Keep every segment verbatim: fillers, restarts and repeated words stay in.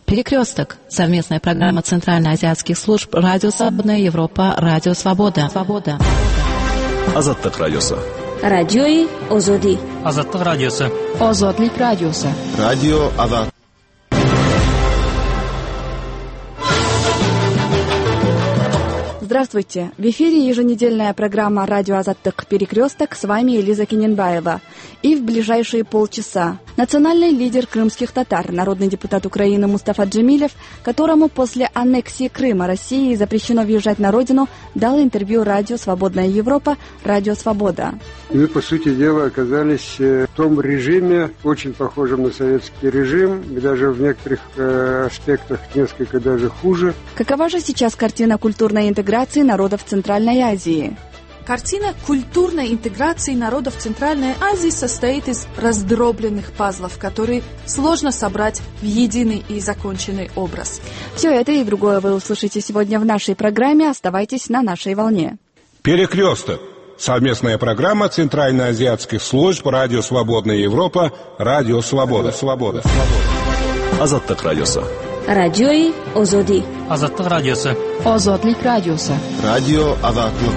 Перекресток. Совместная программа Центральноазиатских служб Радио Свободная Европа, Радио Свобода. Свобода. Азаттык радиосы. Радиои Озоди. Азаттык радиосы. Озодлик радиосы. Радио Азат. Здравствуйте! В эфире еженедельная программа «Радио Азаттык. Перекресток». С вами Элиза Кененбаева. И в ближайшие полчаса национальный лидер крымских татар, народный депутат Украины Мустафа Джемилев, которому после аннексии Крыма России запрещено въезжать на родину, дал интервью радио «Свободная Европа», «Радио Свобода». И мы, по сути дела, оказались в том режиме, очень похожем на советский режим, и даже в некоторых э, аспектах несколько даже хуже. Какова же сейчас картина культурной интеграции народов Центральной Азии? Картина культурной интеграции народов Центральной Азии состоит из раздробленных пазлов, которые сложно собрать в единый и законченный образ. Все это и другое вы услышите сегодня в нашей программе. Оставайтесь на нашей волне. Перекресток. Совместная программа Центральноазиатских служб Радио Свободная Европа, Радио Свобода. Свобода. Азаттык радиосы. Радиои Озоди. Азаттык радиосы. Озодлик радиосы. Радио Азаттык.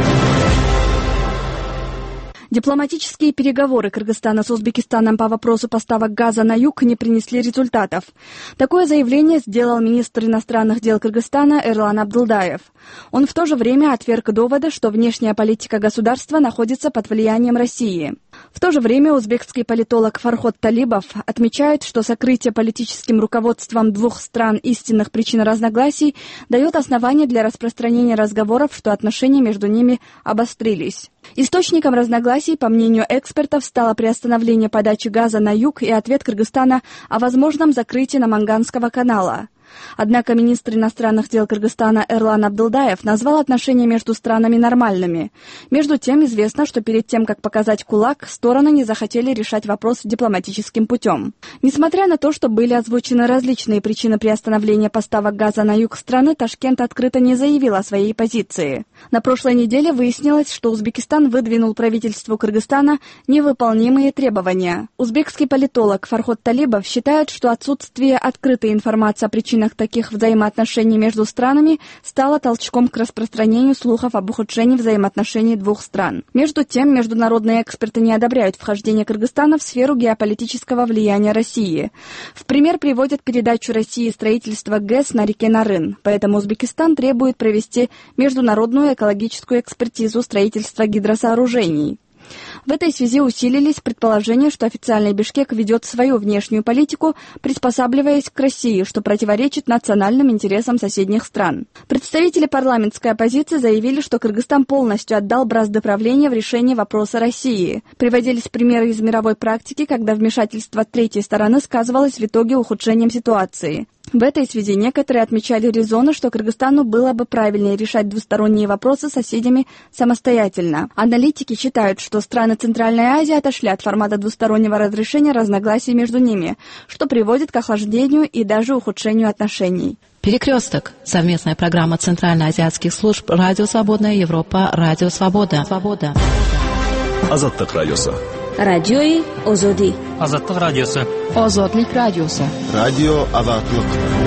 Дипломатические переговоры Кыргызстана с Узбекистаном по вопросу поставок газа на юг не принесли результатов. Такое заявление сделал министр иностранных дел Кыргызстана Эрлан Абдылдаев. Он в то же время отверг доводы, что внешняя политика государства находится под влиянием России. В то же время узбекский политолог Фарход Талибов отмечает, что сокрытие политическим руководством двух стран истинных причин разногласий дает основание для распространения разговоров, что отношения между ними обострились. Источником разногласий, по мнению экспертов, стало приостановление подачи газа на юг и ответ Кыргызстана о возможном закрытии Наманганского канала. Однако министр иностранных дел Кыргызстана Эрлан Абдылдаев назвал отношения между странами нормальными. Между тем, известно, что перед тем, как показать кулак, стороны не захотели решать вопрос дипломатическим путем. Несмотря на то, что были озвучены различные причины приостановления поставок газа на юг страны, Ташкент открыто не заявил о своей позиции. На прошлой неделе выяснилось, что Узбекистан выдвинул правительству Кыргызстана невыполнимые требования. Узбекский политолог Фарход Талибов считает, что отсутствие открытой информации о причинах таких взаимоотношений между странами стало толчком к распространению слухов об ухудшении взаимоотношений двух стран. Между тем, международные эксперты не одобряют вхождение Кыргызстана в сферу геополитического влияния России. В пример приводят передачу России строительства ГЭС на реке Нарын, поэтому Узбекистан требует провести международную экологическую экспертизу строительства гидросооружений. В этой связи усилились предположения, что официальный Бишкек ведет свою внешнюю политику, приспосабливаясь к России, что противоречит национальным интересам соседних стран. Представители парламентской оппозиции заявили, что Кыргызстан полностью отдал бразды правления в решении вопроса России. Приводились примеры из мировой практики, когда вмешательство третьей стороны сказывалось в итоге ухудшением ситуации. В этой связи некоторые отмечали резоны, что Кыргызстану было бы правильнее решать двусторонние вопросы с соседями самостоятельно. Аналитики считают, что страны Центральной Азии отошли от формата двустороннего разрешения разногласий между ними, что приводит к охлаждению и даже ухудшению отношений. Перекресток. Совместная программа Центральноазиатских служб Радио Свободная Европа, Радио Свобода. Свобода. Азаттык радиосы. Радиои Озоди. Азаттык радиосы. Озодлик радиосы. Радио Азаттык.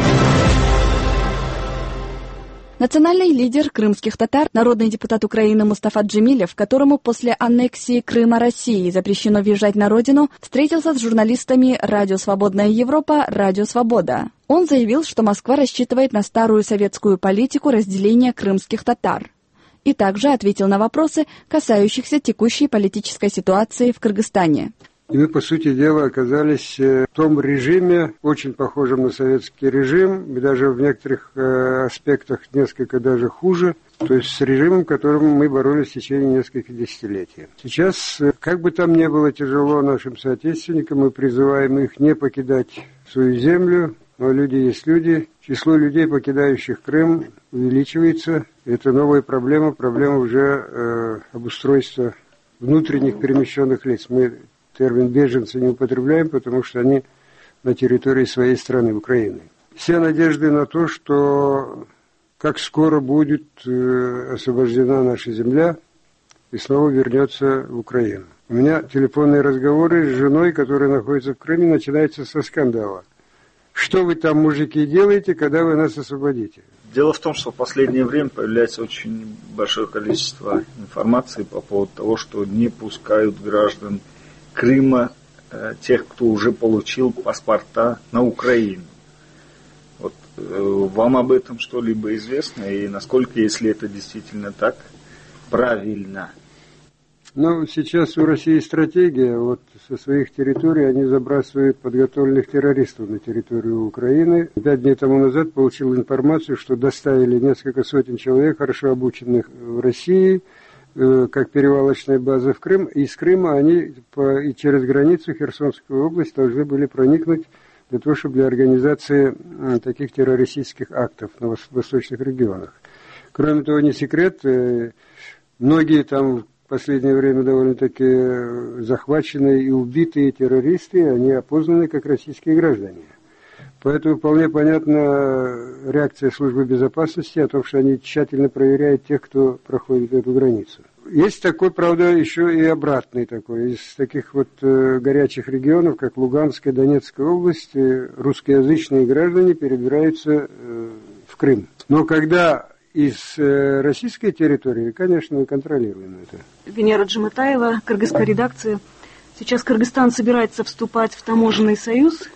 Национальный лидер крымских татар, народный депутат Украины Мустафа Джемилев, которому после аннексии Крыма России запрещено въезжать на родину, встретился с журналистами «Радио Свободная Европа», «Радио Свобода». Он заявил, что Москва рассчитывает на старую советскую политику разделения крымских татар. И также ответил на вопросы, касающихся текущей политической ситуации в Кыргызстане. И мы, по сути дела, оказались в том режиме, очень похожем на советский режим, и даже в некоторых э, аспектах несколько даже хуже, то есть с режимом, которым мы боролись в течение нескольких десятилетий. Сейчас, как бы там ни было тяжело нашим соотечественникам, мы призываем их не покидать свою землю, но люди есть люди. Число людей, покидающих Крым, увеличивается. Это новая проблема, проблема уже э, обустройства внутренних перемещенных лиц. Мы термин «беженцы» не употребляем, потому что они на территории своей страны, Украины. Все надежды на то, что как скоро будет э, освобождена наша земля и снова вернется в Украину. У меня телефонные разговоры с женой, которая находится в Крыме, начинаются со скандала. что вы там, мужики, делаете, когда вы нас освободите? Дело в том, что в последнее время появляется очень большое количество информации по поводу того, что не пускают граждан Крыма, э, тех, кто уже получил паспорта, на Украину. Вот, э, вам об этом что-либо известно, и насколько, если это действительно так, правильно? Ну, сейчас у России стратегия, вот со своих территорий они забрасывают подготовленных террористов на территорию Украины. Пять дней тому назад получил информацию, что доставили несколько сотен человек, хорошо обученных в России, э, как перевалочная база в Крым. И из Крыма они по, и через границу Херсонскую область должны были проникнуть для того, чтобы для организации э, таких террористических актов на вос- восточных регионах. Кроме того, не секрет, э, многие там в последнее время довольно-таки захваченные и убитые террористы, они опознаны как российские граждане. Поэтому вполне понятна реакция службы безопасности о том, что они тщательно проверяют тех, кто проходит эту границу. Есть такой, правда, еще и обратный такой. Из таких вот э, горячих регионов, как Луганская, Донецкая область, э, русскоязычные граждане перебираются э, в Крым. Но когда из э, российской территории, конечно, мы контролируем это. Венера Джаматаева, кыргызская редакция. Сейчас Кыргызстан собирается вступать в таможенный союз,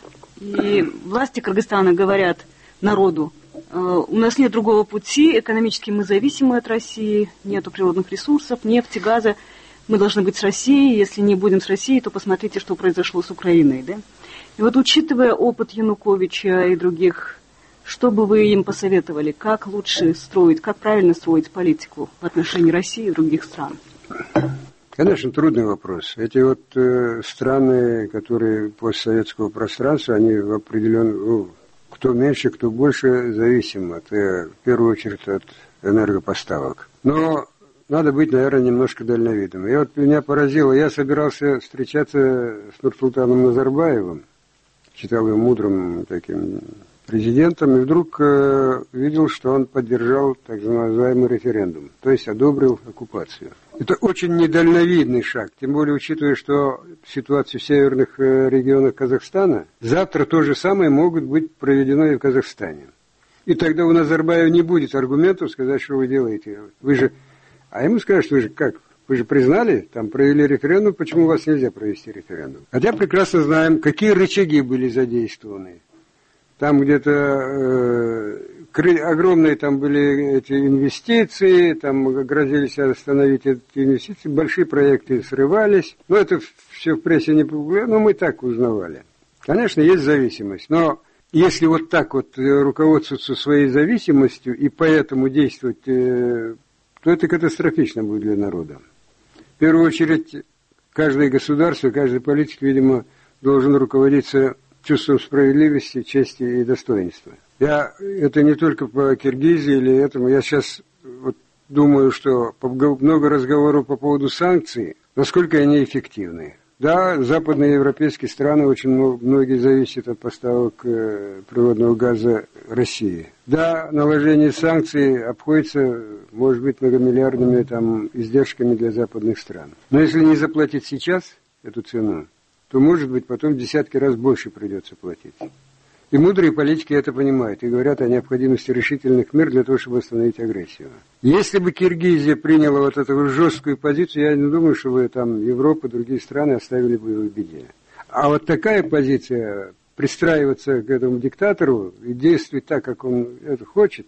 и власти Кыргызстана говорят народу: э, у нас нет другого пути, экономически мы зависимы от России, нету природных ресурсов, нефти, газа, мы должны быть с Россией, если не будем с Россией, то посмотрите, что произошло с Украиной. Да? И вот, учитывая опыт Януковича и других, что бы вы им посоветовали? Как лучше строить, как правильно строить политику в отношении России и других стран? Конечно, трудный вопрос. Эти вот э, страны, которые постсоветского пространства, они в определенном, ну, кто меньше, кто больше, зависим от, э, в первую очередь, от энергопоставок. Но надо быть, наверное, немножко дальновидным. И вот меня поразило, я собирался встречаться с Нурсултаном Назарбаевым, считал его мудрым таким президентом, и вдруг э, видел, что он поддержал так называемый референдум, то есть одобрил оккупацию. Это очень недальновидный шаг, тем более учитывая, что ситуация в северных э, регионах Казахстана, завтра то же самое могут быть проведено и в Казахстане. И тогда у Назарбаева не будет аргументов сказать, что вы делаете. Вы же, а ему скажут, что вы же как? Вы же признали, там провели референдум, почему у вас нельзя провести референдум? Хотя прекрасно знаем, какие рычаги были задействованы. Там где-то э, огромные там были эти инвестиции, там грозились остановить эти инвестиции, большие проекты срывались. Но это все в прессе не публиковалось, но мы так узнавали. Конечно, есть зависимость, но если вот так вот руководствоваться своей зависимостью и поэтому действовать, э, то это катастрофично будет для народа. В первую очередь, каждое государство, каждый политик, видимо, должен руководиться чувством справедливости, чести и достоинства. Я, это не только по Киргизии или этому, я сейчас вот думаю, что много разговоров по поводу санкций, насколько они эффективны. Да, западные европейские страны очень много, многие зависят от поставок э, природного газа России. Да, наложение санкций обходится, может быть, многомиллиардными там издержками для западных стран. Но если не заплатить сейчас эту цену, то, может быть, потом в десятки раз больше придется платить. И мудрые политики это понимают и говорят о необходимости решительных мер для того, чтобы остановить агрессию. Если бы Киргизия приняла вот эту жесткую позицию, я не думаю, что вы там Европа, другие страны оставили бы его в беде. А вот такая позиция, пристраиваться к этому диктатору и действовать так, как он это хочет,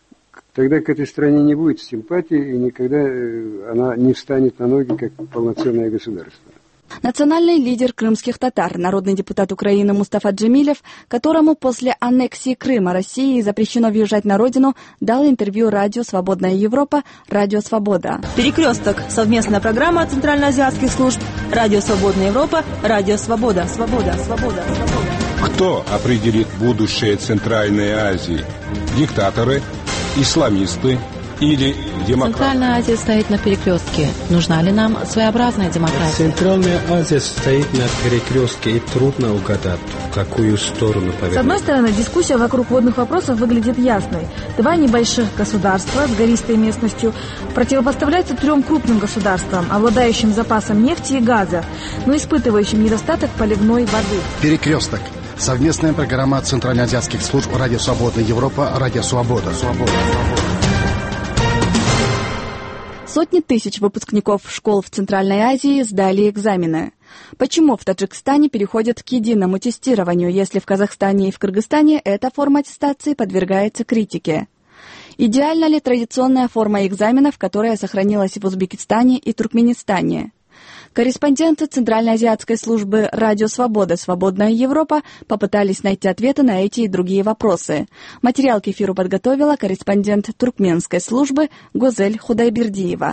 тогда к этой стране не будет симпатии и никогда она не встанет на ноги как полноценное государство. Национальный лидер крымских татар, народный депутат Украины Мустафа Джемилев, которому после аннексии Крыма России запрещено въезжать на родину, дал интервью радио «Свободная Европа», «Радио Свобода». «Перекресток» — совместная программа центральноазиатских служб «Радио Свободная Европа», «Радио Свобода». Свобода, свобода, свобода. Кто определит будущее Центральной Азии? Диктаторы, исламисты или демократы? Центральная Азия стоит на перекрестке. Нужна ли нам своеобразная демократия? Центральная Азия стоит на перекрестке, и трудно угадать, в какую сторону повернуть. С одной стороны, дискуссия вокруг водных вопросов выглядит ясной. Два небольших государства с гористой местностью противопоставляются трем крупным государствам, обладающим запасом нефти и газа, но испытывающим недостаток поливной воды. Перекресток. Совместная программа центральноазиатских служб «Радио Свобода Европа», «Радио Свобода». Свобода. Сотни тысяч выпускников школ в Центральной Азии сдали экзамены. Почему в Таджикистане переходят к единому тестированию, если в Казахстане и в Кыргызстане эта форма аттестации подвергается критике? Идеальна ли традиционная форма экзаменов, которая сохранилась в Узбекистане и Туркменистане? Корреспонденты Центральноазиатской службы «Радио Свобода. Свободная Европа» попытались найти ответы на эти и другие вопросы. Материал к эфиру подготовила корреспондент туркменской службы Гозель Худайбердиева.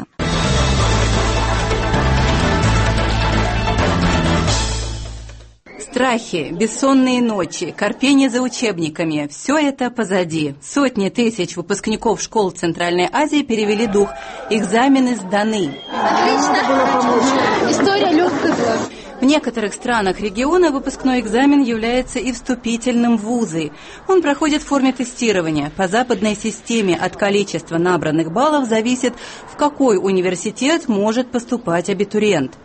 Страхи, бессонные ночи, корпение за учебниками – все это позади. Сотни тысяч выпускников школ Центральной Азии перевели дух. Экзамены сданы. Отлично. История легкая была. В некоторых странах региона выпускной экзамен является и вступительным в вузы. Он проходит в форме тестирования. По западной системе от количества набранных баллов зависит, в какой университет может поступать абитуриент.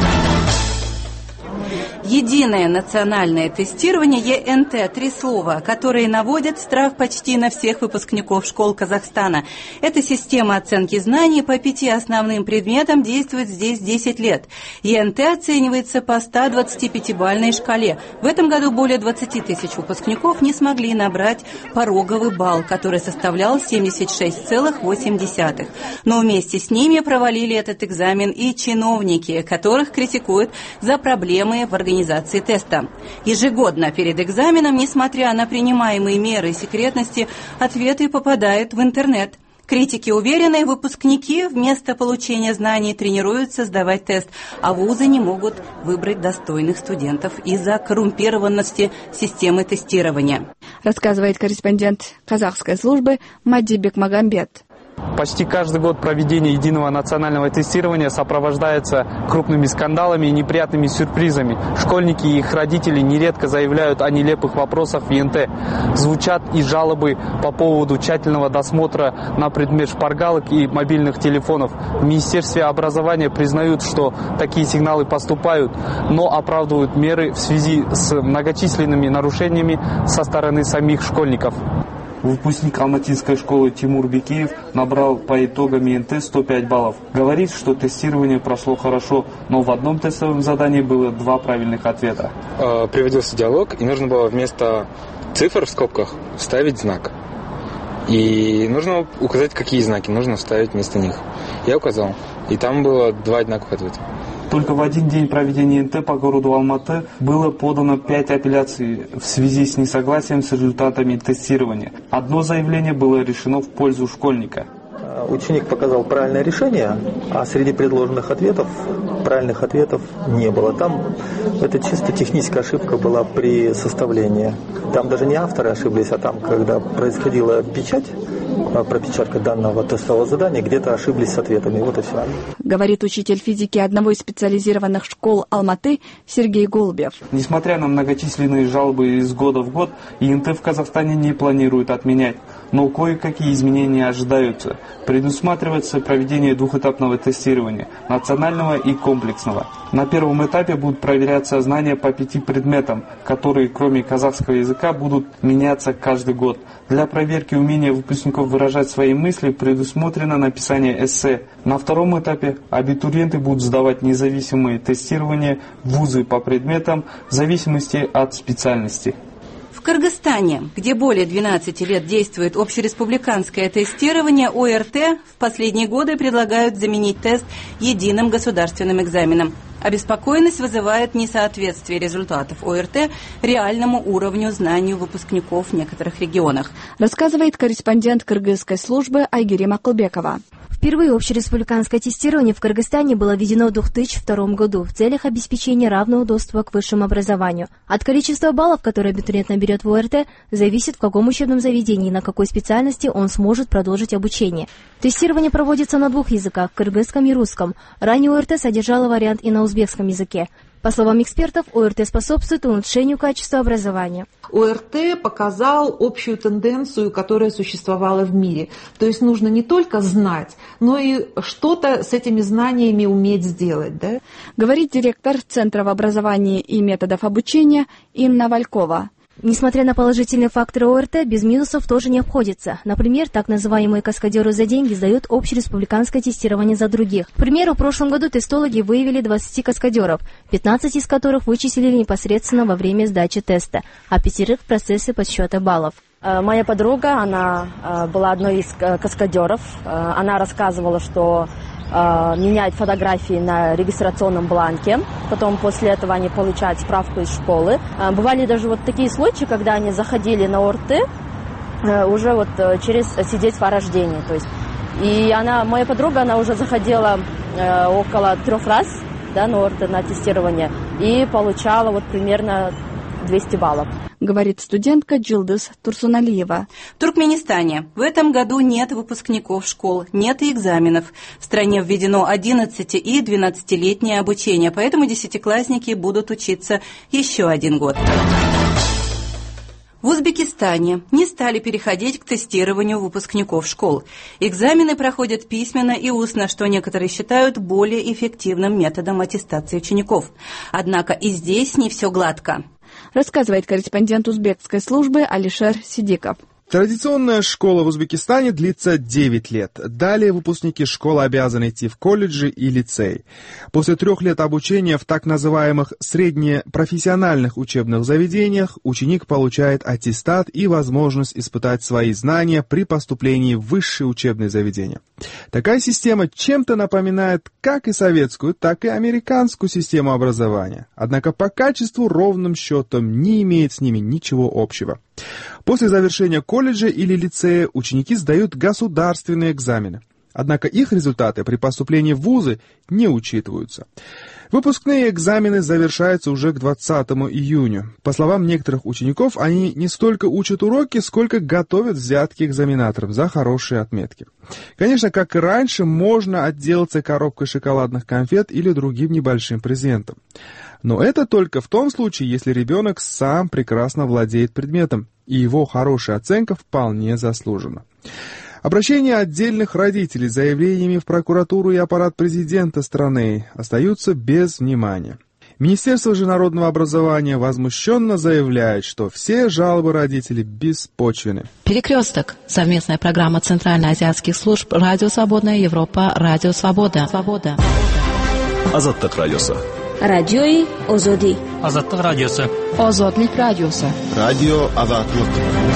Единое национальное тестирование Е Н Т – три слова, которые наводят страх почти на всех выпускников школ Казахстана. Эта система оценки знаний по пяти основным предметам действует здесь десять лет. Е Н Т оценивается по ста двадцатипятибалльной шкале. В этом году более двадцати тысяч выпускников не смогли набрать пороговый балл, который составлял семьдесят шесть целых восемь десятых. Но вместе с ними провалили этот экзамен и чиновники, которых критикуют за проблемы в организации организации теста. Ежегодно перед экзаменом, несмотря на принимаемые меры секретности, ответы попадают в интернет. Критики уверены, выпускники вместо получения знаний тренируются сдавать тест, а вузы не могут выбрать достойных студентов из-за коррумпированности системы тестирования. Рассказывает корреспондент казахской службы Мади Бекмагамбет. Почти каждый год проведение единого национального тестирования сопровождается крупными скандалами и неприятными сюрпризами. Школьники и их родители нередко заявляют о нелепых вопросах в Е Н Т. Звучат и жалобы по поводу тщательного досмотра на предмет шпаргалок и мобильных телефонов. В Министерстве образования признают, что такие сигналы поступают, но оправдывают меры в связи с многочисленными нарушениями со стороны самих школьников. Выпускник алматинской школы Тимур Бекеев набрал по итогам Е Н Т сто пять баллов. Говорит, что тестирование прошло хорошо, но в одном тестовом задании было два правильных ответа. Приводился диалог, и нужно было вместо цифр в скобках вставить знак. И нужно указать, какие знаки нужно вставить вместо них. Я указал, и там было два одинаковых ответа. Только в один день проведения Е Н Т по городу Алматы было подано пять апелляций в связи с несогласием с результатами тестирования. Одно заявление было решено в пользу школьника. Ученик показал правильное решение, а среди предложенных ответов правильных ответов не было. Там это чисто техническая ошибка была при составлении. Там даже не авторы ошиблись, а там, когда происходила печать, пропечатка данного тестового задания, где-то ошиблись с ответами. Вот и все. Говорит учитель физики одного из специализированных школ Алматы Сергей Голубев. Несмотря на многочисленные жалобы из года в год, Е Н Т в Казахстане не планируют отменять. Но кое-какие изменения ожидаются. Предусматривается проведение двухэтапного тестирования, национального и комплексного. На первом этапе будут проверяться знания по пяти предметам, которые, кроме казахского языка, будут меняться каждый год. Для проверки умения выпускников выражать свои мысли предусмотрено написание эссе. На втором этапе абитуриенты будут сдавать независимые тестирования в вузы по предметам в зависимости от специальности. В Кыргызстане, где более двенадцати лет действует общереспубликанское тестирование, О Р Т в последние годы предлагают заменить тест единым государственным экзаменом. Обеспокоенность вызывает несоответствие результатов О Р Т реальному уровню знаний выпускников в некоторых регионах. Рассказывает корреспондент кыргызской службы Айгерим Акылбекова. Впервые общереспубликанское тестирование в Кыргызстане было введено в две тысячи втором году в целях обеспечения равного доступа к высшему образованию. От количества баллов, которые абитуриент наберет в О Р Т, зависит, в каком учебном заведении и на какой специальности он сможет продолжить обучение. Тестирование проводится на двух языках – кыргызском и русском. Ранее О Р Т содержало вариант и на узбекском языке. По словам экспертов, ОРТ способствует улучшению качества образования. ОРТ показал общую тенденцию, которая существовала в мире. То есть нужно не только знать, но и что-то с этими знаниями уметь сделать. Да? Говорит директор Центра образования и методов обучения Инна Валькова. Несмотря на положительные факторы ОРТ, без минусов тоже не обходится. Например, так называемые каскадеры за деньги сдают общереспубликанское тестирование за других. К примеру, в прошлом году тестологи выявили двадцать каскадеров, пятнадцать из которых вычислили непосредственно во время сдачи теста, а пятерых в процессе подсчета баллов. Моя подруга, она была одной из каскадеров. Она рассказывала, что меняют фотографии на регистрационном бланке, потом после этого они получают справку из школы. Бывали даже вот такие случаи, когда они заходили на ОРТ уже вот через свидетельство о рождении. То есть, и она, моя подруга, она уже заходила около трех раз, да, на ОРТ, на тестирование, и получала вот примерно двести баллов. Говорит студентка Джилдыс Турсуналиева. В Туркменистане в этом году нет выпускников школ, нет и экзаменов. В стране введено одиннадцати- и двенадцатилетнее обучение, поэтому десятиклассники будут учиться еще один год. В Узбекистане не стали переходить к тестированию выпускников школ. Экзамены проходят письменно и устно, что некоторые считают более эффективным методом аттестации учеников. Однако и здесь не все гладко. Рассказывает корреспондент узбекской службы Алишер Сидиков. Традиционная школа в Узбекистане длится девять лет. Далее выпускники школы обязаны идти в колледжи и лицей. После трех лет обучения в так называемых среднепрофессиональных учебных заведениях ученик получает аттестат и возможность испытать свои знания при поступлении в высшие учебные заведения. Такая система чем-то напоминает как и советскую, так и американскую систему образования. Однако по качеству ровным счетом не имеет с ними ничего общего. После завершения колледжа или лицея ученики сдают государственные экзамены. Однако их результаты при поступлении в вузы не учитываются. Выпускные экзамены завершаются уже к двадцатому июня. По словам некоторых учеников, они не столько учат уроки, сколько готовят взятки экзаменаторам за хорошие отметки. Конечно, как и раньше, можно отделаться коробкой шоколадных конфет или другим небольшим презентом. Но это только в том случае, если ребенок сам прекрасно владеет предметом, и его хорошая оценка вполне заслужена. Обращения отдельных родителей с заявлениями в прокуратуру и аппарат президента страны остаются без внимания. Министерство же народного образования возмущенно заявляет, что все жалобы родителей беспочвенны. Перекресток. Совместная программа Центральноазиатских служб «Радио Свободная Европа», «Радио Свобода». Свобода. Азаттык радиосы. Радиои Озоди. Азаттык радиосы. Озодлик радиосы. Радио Азаттык.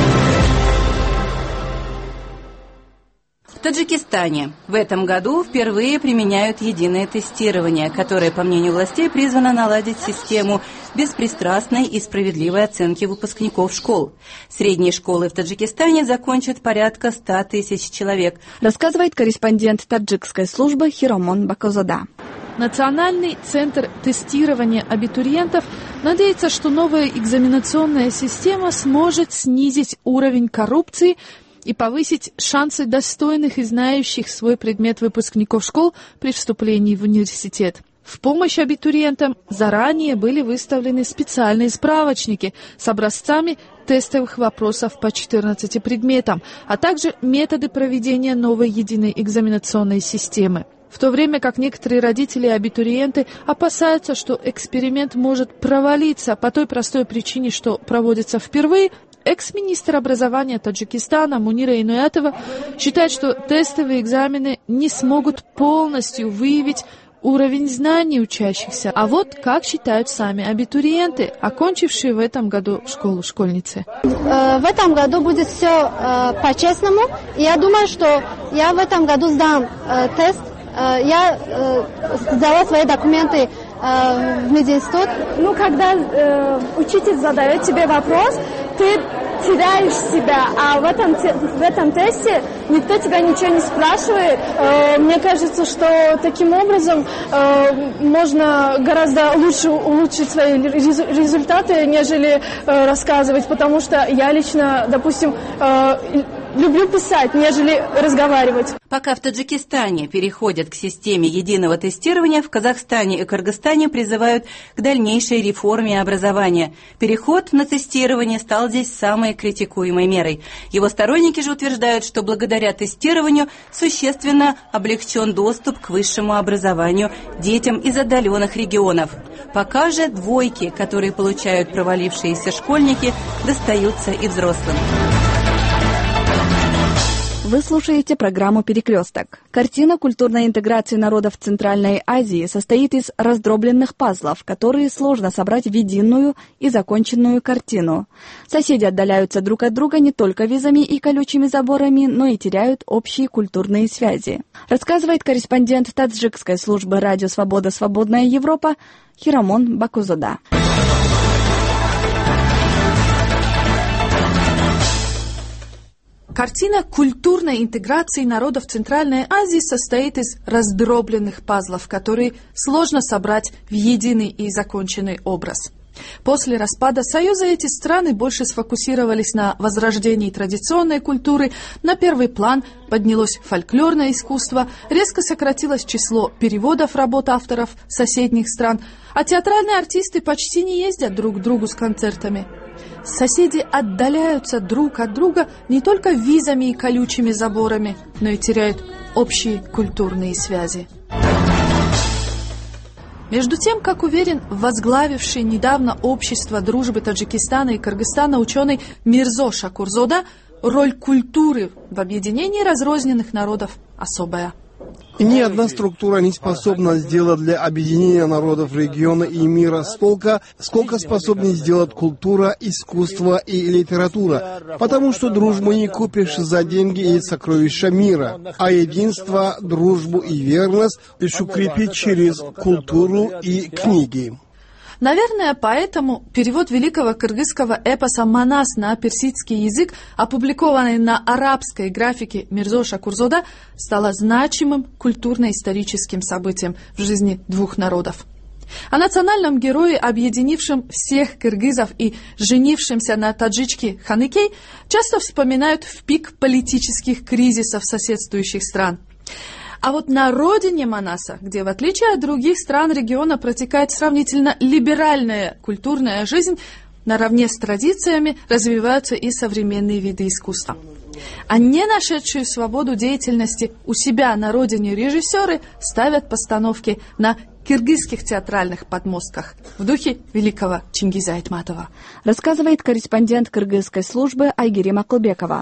В Таджикистане в этом году впервые применяют единое тестирование, которое, по мнению властей, призвано наладить систему беспристрастной и справедливой оценки выпускников школ. Средние школы в Таджикистане закончат порядка ста тысяч человек. Рассказывает корреспондент таджикской службы Хиромон Бакозада. Национальный центр тестирования абитуриентов надеется, что новая экзаменационная система сможет снизить уровень коррупции и повысить шансы достойных и знающих свой предмет выпускников школ при вступлении в университет. В помощь абитуриентам заранее были выставлены специальные справочники с образцами тестовых вопросов по четырнадцати предметам, а также методы проведения новой единой экзаменационной системы. В то время как некоторые родители и абитуриенты опасаются, что эксперимент может провалиться по той простой причине, что проводится впервые, экс-министр образования Таджикистана Мунира Инуятова считает, что тестовые экзамены не смогут полностью выявить уровень знаний учащихся. А вот как считают сами абитуриенты, окончившие в этом году школу школьницы. В этом году будет все по-честному. Я думаю, что я в этом году сдам тест. Я сдала свои документы в мединститут. Ну, когда э, учитель задает тебе вопрос, ты теряешь себя, а в этом, в этом тесте никто тебя ничего не спрашивает. Э, мне кажется, что таким образом э, можно гораздо лучше улучшить свои результаты, нежели э, рассказывать, потому что я лично, допустим, э, люблю писать, нежели разговаривать. Пока в Таджикистане переходят к системе единого тестирования, в Казахстане и Кыргызстане призывают к дальнейшей реформе образования. Переход на тестирование стал здесь самой критикуемой мерой. Его сторонники же утверждают, что благодаря тестированию существенно облегчен доступ к высшему образованию детям из отдаленных регионов. Пока же двойки, которые получают провалившиеся школьники, достаются и взрослым. Вы слушаете программу «Перекресток». Картина культурной интеграции народов Центральной Азии состоит из раздробленных пазлов, которые сложно собрать в единую и законченную картину. Соседи отдаляются друг от друга не только визами и колючими заборами, но и теряют общие культурные связи. Рассказывает корреспондент таджикской службы «Радио Свобода. Свободная Европа» Хирамон Бакузода. Картина культурной интеграции народов Центральной Азии состоит из раздробленных пазлов, которые сложно собрать в единый и законченный образ. После распада Союза эти страны больше сфокусировались на возрождении традиционной культуры, на первый план поднялось фольклорное искусство, резко сократилось число переводов работ авторов соседних стран, а театральные артисты почти не ездят друг к другу с концертами. Соседи отдаляются друг от друга не только визами и колючими заборами, но и теряют общие культурные связи. Между тем, как уверен возглавивший недавно общество дружбы Таджикистана и Кыргызстана ученый Мирзо Шакурзода, роль культуры в объединении разрозненных народов особая. Ни одна структура не способна сделать для объединения народов региона и мира столько, сколько способны сделать культура, искусство и литература, потому что дружбу не купишь за деньги и сокровища мира, а единство, дружбу и верность лишь укрепить через культуру и книги. Наверное, поэтому перевод великого кыргызского эпоса «Манас» на персидский язык, опубликованный на арабской графике Мирзо Шакурзода, стало значимым культурно-историческим событием в жизни двух народов. О национальном герое, объединившем всех кыргызов и женившемся на таджичке Ханикей, часто вспоминают в пик политических кризисов соседствующих стран. А вот на родине Манаса, где, в отличие от других стран региона, протекает сравнительно либеральная культурная жизнь, наравне с традициями развиваются и современные виды искусства. А не нашедшие свободу деятельности у себя на родине режиссеры ставят постановки на киргизских театральных подмостках в духе великого Чингиза Айтматова. Рассказывает корреспондент кыргызской службы Айгерим Акылбекова.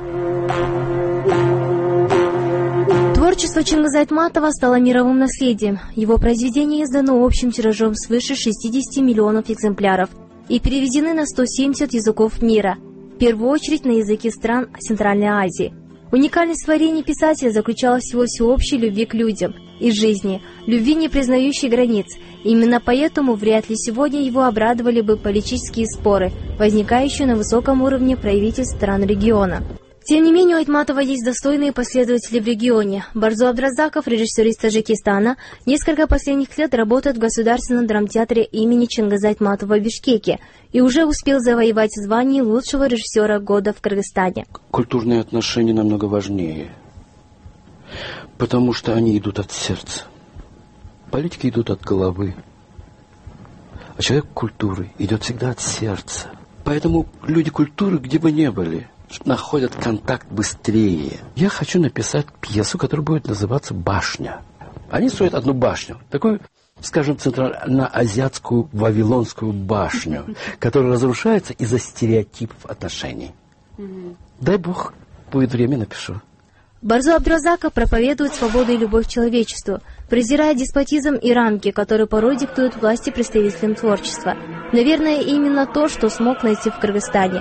Творчество Чингиза Айтматова стало мировым наследием. Его произведения изданы общим тиражом свыше шестидесяти миллионов экземпляров и переведены на сто семьдесят языков мира, в первую очередь на языки стран Центральной Азии. Уникальность творений писателя заключалась в его всеобщей любви к людям и жизни, любви, не признающей границ. Именно поэтому вряд ли сегодня его обрадовали бы политические споры, возникающие на высоком уровне правительств стран региона. Тем не менее, у Айтматова есть достойные последователи в регионе. Барзу Абдразаков, режиссер из Таджикистана, несколько последних лет работает в Государственном драмтеатре имени Чингиза Айтматова в Бишкеке и уже успел завоевать звание лучшего режиссера года в Кыргызстане. Культурные отношения намного важнее, потому что они идут от сердца. Политики идут от головы, а человек культуры идет всегда от сердца. Поэтому люди культуры, где бы ни были, находят контакт быстрее. Я хочу написать пьесу, которая будет называться «Башня». Они строят одну башню, такую, скажем, центральноазиатскую вавилонскую башню, которая разрушается из-за стереотипов отношений. Дай бог, будет время, напишу. Барзу Абдразаков проповедует свободу и любовь к человечеству, презирая деспотизм и рамки, которые порой диктуют власти представителям творчества. Наверное, именно то, что смог найти в Кыргызстане.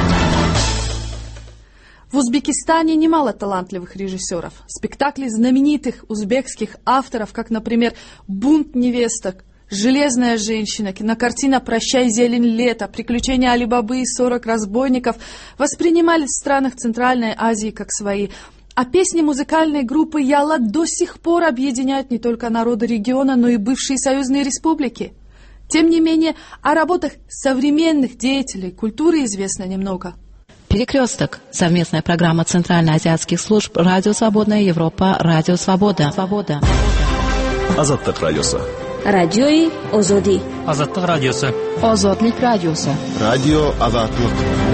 В Узбекистане немало талантливых режиссеров. Спектакли знаменитых узбекских авторов, как, например, «Бунт невесток», «Железная женщина», кинокартина «Прощай, зелень лета», «Приключения Али-Бабы и сорок разбойников» воспринимались в странах Центральной Азии как свои. А песни музыкальной группы «Яла» до сих пор объединяют не только народы региона, но и бывшие союзные республики. Тем не менее, о работах современных деятелей культуры известно немного. Перекресток. Совместная программа Центральноазиатских служб Радио Свободная Европа, Радио Свобода. Свобода. Азаттык радиосы. Радиои Озоди. Азаттык радиосы. Озодлик радиосы. Радио Азаттык.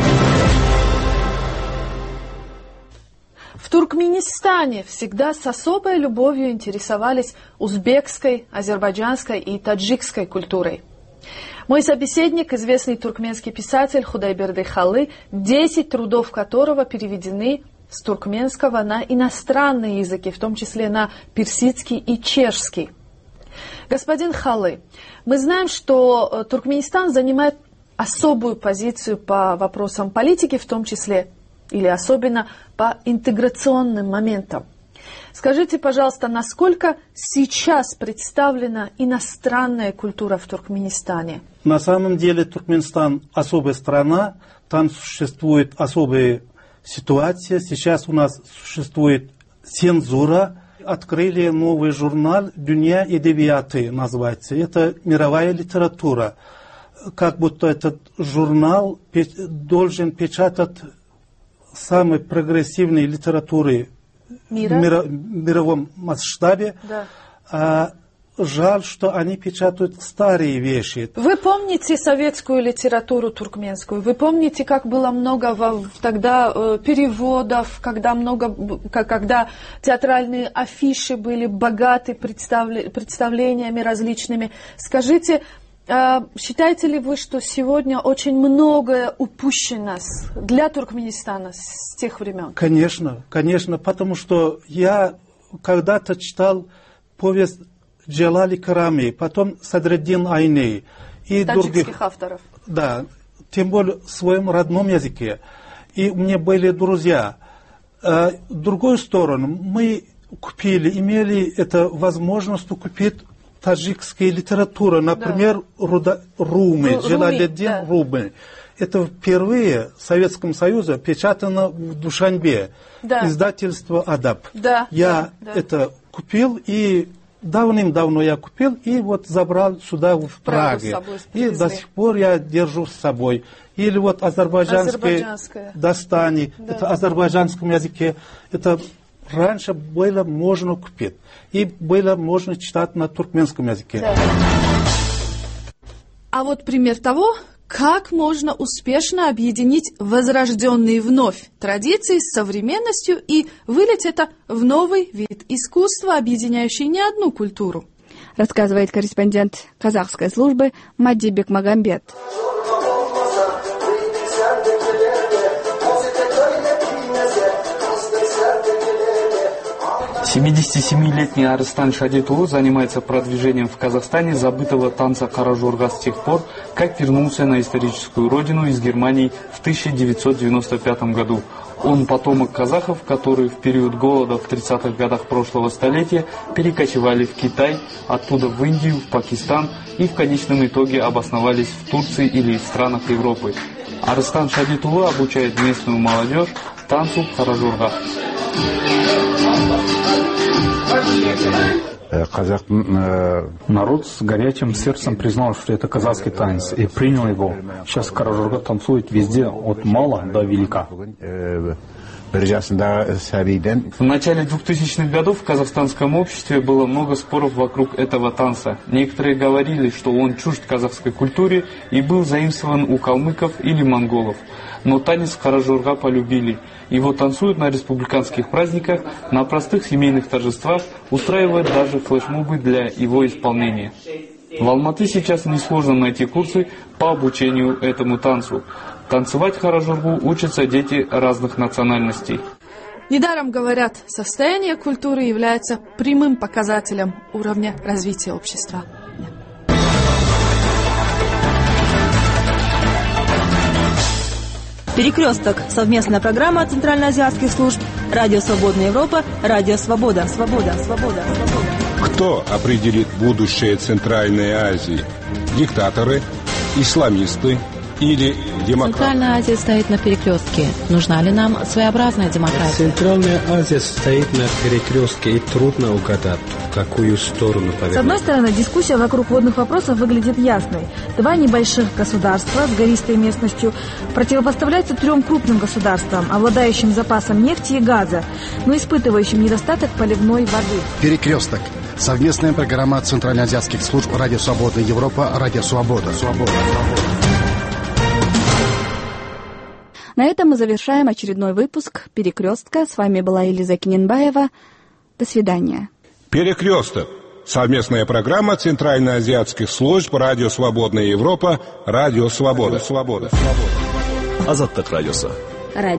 В Туркменистане всегда с особой любовью интересовались узбекской, азербайджанской и таджикской культурой. Мой собеседник, известный туркменский писатель Худайберди Халы, десять трудов которого переведены с туркменского на иностранные языки, в том числе на персидский и чешский. Господин Халы, мы знаем, что Туркменистан занимает особую позицию по вопросам политики, в том числе или особенно по интеграционным моментам. Скажите, пожалуйста, насколько сейчас представлена иностранная культура в Туркменистане? На самом деле Туркменистан особая страна, там существует особая ситуация. Сейчас у нас существует цензура. Открыли новый журнал «Дюня Эдебияты» называется. Это мировая литература. Как будто этот журнал должен печатать самой прогрессивной литературы Мира? в мира, мировом масштабе. Да. А, жаль, что они печатают старые вещи. Вы помните советскую литературу туркменскую? Вы помните, как было много во, тогда э, переводов, когда, много, когда театральные афиши были богаты представля, представлениями различными? Скажите, э, считаете ли вы, что сегодня очень многое упущено для Туркменистана с тех времен? Конечно, конечно, потому что я когда-то читал повесть Джалали Карами, потом Садреддин Айни и таджикских других авторов. Да, тем более в своем родном языке. И у меня были друзья. А, в другую сторону, мы купили, имели эту возможность купить таджикскую литературу, например, да. Руда, Румы, Ру, Джалалиддин да. Румы. Это впервые в Советском Союзе печатано в Душанбе, да. издательство «Адаб». Да. Я да, да. это купил и давным-давно я купил и вот забрал сюда в Праге. И до сих пор я держу с собой. Или вот азербайджанское «Достани», да. это в азербайджанском языке. Это раньше было можно купить. И было можно читать на туркменском языке. Да. А вот пример того, как можно успешно объединить возрожденные вновь традиции с современностью и вылить это в новый вид искусства, объединяющий не одну культуру, рассказывает корреспондент казахской службы Мади Бекмагамбет. семидесятисемилетний Арыстан Шадетулы занимается продвижением в Казахстане забытого танца Каражорга с тех пор, как вернулся на историческую родину из Германии в тысяча девятьсот девяносто пятом году. Он потомок казахов, которые в период голода в тридцатых годах прошлого столетия перекочевали в Китай, оттуда в Индию, в Пакистан и в конечном итоге обосновались в Турции или в странах Европы. Арыстан Шадетулы обучает местную молодежь танцу Каражорга. Народ с горячим сердцем признал, что это казахский танец, и принял его. Сейчас Каражорга танцует везде, от мала до велика. В начале двухтысячных годов в казахстанском обществе было много споров вокруг этого танца. Некоторые говорили, что он чужд казахской культуре и был заимствован у калмыков или монголов. Но танец Каражорга полюбили. Его танцуют на республиканских праздниках, на простых семейных торжествах, устраивают даже флешмобы для его исполнения. В Алматы сейчас несложно найти курсы по обучению этому танцу. Танцевать Каражоргу учатся дети разных национальностей. Недаром говорят, состояние культуры является прямым показателем уровня развития общества. Перекресток. Совместная программа Центральноазиатских служб Радио Свободная Европа, Радио Свобода. Свобода, свобода, свобода. Кто определит будущее Центральной Азии? Диктаторы, исламисты или демократия? Центральная Азия стоит на перекрестке. Нужна ли нам своеобразная демократия? Центральная Азия стоит на перекрестке, и трудно угадать, в какую сторону повернуть. С одной стороны, дискуссия вокруг водных вопросов выглядит ясной. Два небольших государства с гористой местностью противопоставляются трем крупным государствам, обладающим запасом нефти и газа, но испытывающим недостаток поливной воды. Перекресток. Совместная программа центральноазиатских служб «Радио Свобода Европа», «Радио Свобода». Свобода. На этом мы завершаем очередной выпуск «Перекрестка». С вами была Элиза Киненбаева. До свидания. Перекресток. Совместная программа центральноазиатских служб «Радио Свободная Европа», «Радио Свобода». Свобода. Азаттык радиосы.